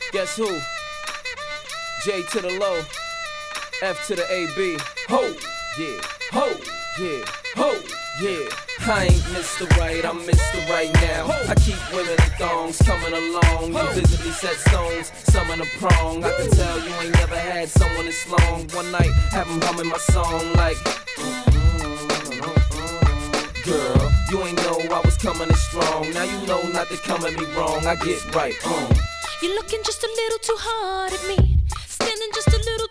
Guess who? J to the low, F to the AB. Ho, yeah, ho, yeah, ho, yeah. I ain't Mr. Right, I'm Mr. Right now. I keep women in thongs coming along. You visibly set stones, some in a prong. I can tell you ain't never had someone this long. One night, have them humming my song like girl, you ain't know I was coming in strong. Now you know not to come at me wrong. I get right on. You're looking just a little too hard at me, standing just a little